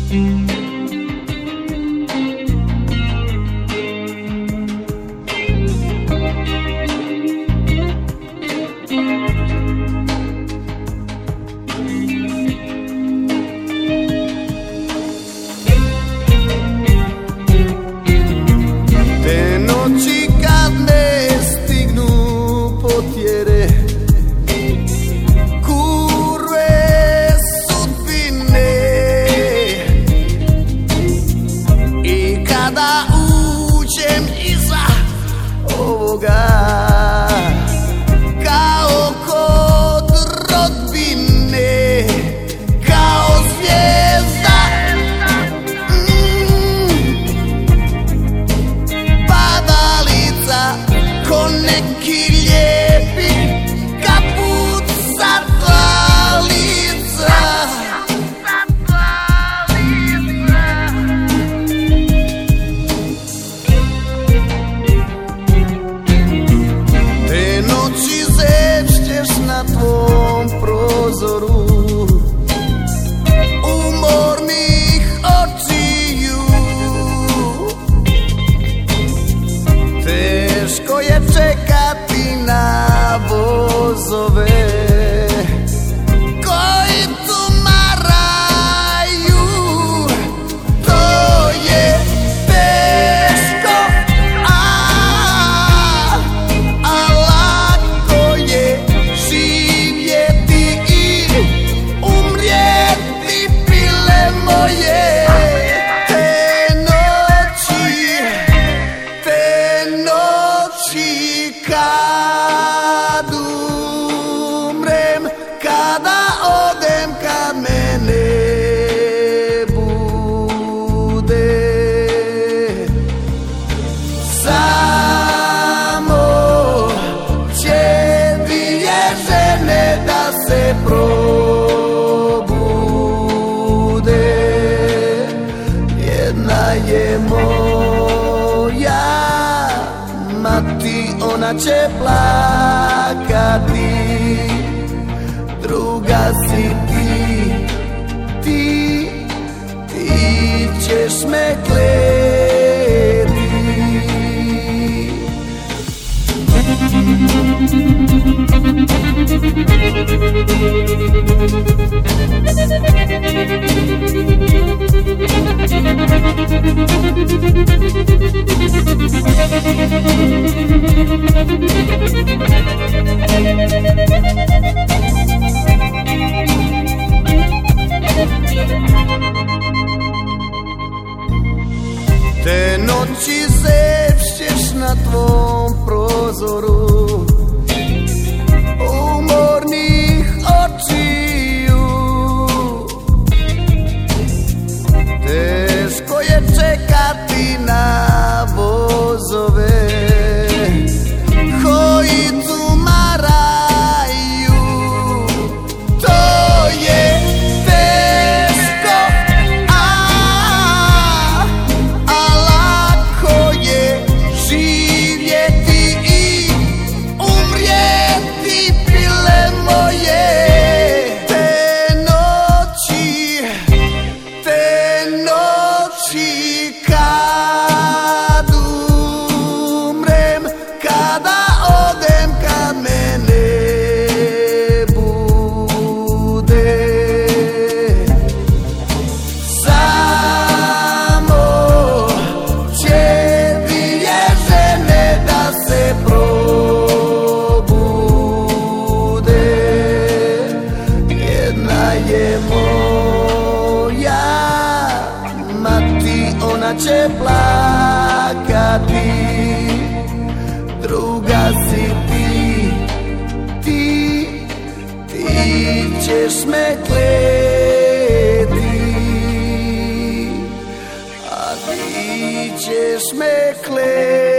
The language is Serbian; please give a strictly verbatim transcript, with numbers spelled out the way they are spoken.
Kao kod rodbine, kao zvijezda, mm, padalica, ko neki lijepi kaput sa dva lica. Na tvom prozoru umornih očiju, teško je čekati na vozove koji tumaraju. To je teško, a, a lako je živjeti i umrijeti, pile moje. Te noći, te noći kad umrem, kada odem, kad me ne bude, samo će dvije žene da se probude. Jedna je moja mati, ona će plakati, druga si ti, ti, ti ćeš me kleti. Te noći zepšćeš na tvom prozoru umornih očiju, teško je čekati na vozove koji tumaraju. To je teško, a, a lako je živjeti i umrijeti, pile moje. Te noći, te noći kad umrem, kada odem, kad me ne bude, samo će dvije žene da se probude. Jedna je moja mati, ona će plakati, druga si ti, ti, ti ćeš me kleti, a ti ćeš me kleti.